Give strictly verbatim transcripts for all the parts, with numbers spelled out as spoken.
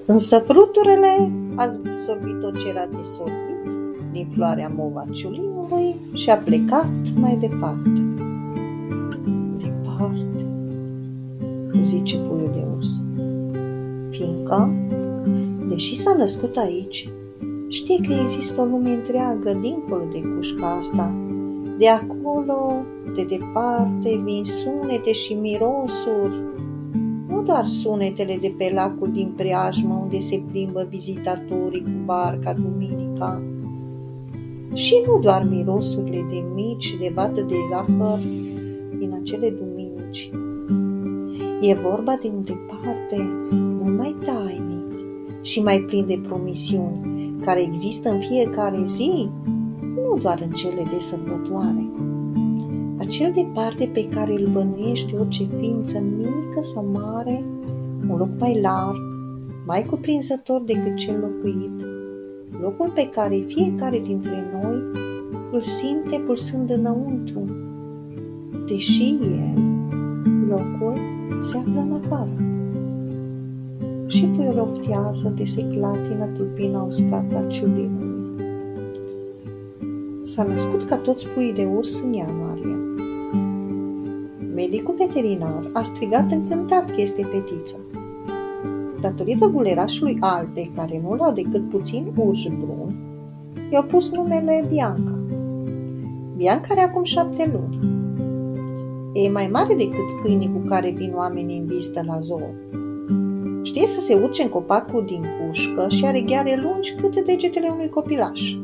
Însă fructurele a absorbit tot ce era de sorbit din floarea movaciulinului și a plecat mai departe. Departe, zice puiul de urs, fiindcă, deși s-a născut aici, știe că există o lume întreagă dincolo de cușca asta. De acolo, de departe, vin sunete și mirosuri, nu doar sunetele de pe lacul din preajmă unde se plimbă vizitatorii cu barca duminica, și nu doar mirosurile de mici și de vată de zahăr din acele duminici. E vorba de un departe mult mai tainic și mai plin de promisiuni, care există în fiecare zi, nu doar în cele de sărbătoare. Acel departe pe care îl bănuiește orice ființă mică sau mare, un loc mai larg, mai cuprinzător decât cel locuit, locul pe care fiecare dintre noi îl simte pulsând înăuntru, deși el, locul, se află în afară. Și puiul oftează de se clatină tulpina uscată a ciulinului. S-a născut ca toți puii de urs în ianuarie. Medicul veterinar a strigat încântat că este fetiță. Datorită gulerașului albe, care nu l-au decât puțin urși brun, i-au pus numele Bianca. Bianca are acum șapte luni. E mai mare decât câinii cu care vin oamenii în vizită la zoo. Știe să se urce în copacul din cușcă și are gheare lungi câte degetele unui copilaș.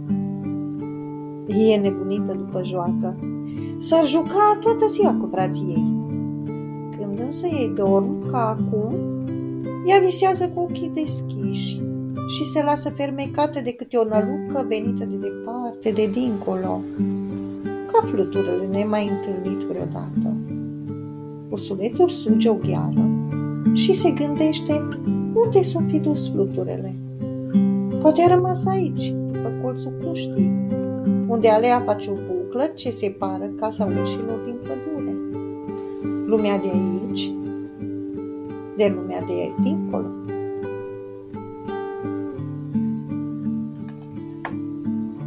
E nebunită după joacă. S-ar juca toată ziua cu frații ei. Când însă ei dorm, ca acum, ea visează cu ochii deschiși și se lasă fermecată de câte o nălucă venită de departe, de dincolo, ca fluturele nemai întâlnit vreodată. Ursulețul suge o gheară și se gândește unde s-o fi dus fluturele. Poate a rămas aici, după colțul cuștii, unde alea face o buclă ce separă casa urșilor din pădure. Lumea de aici, de lumea de dincolo.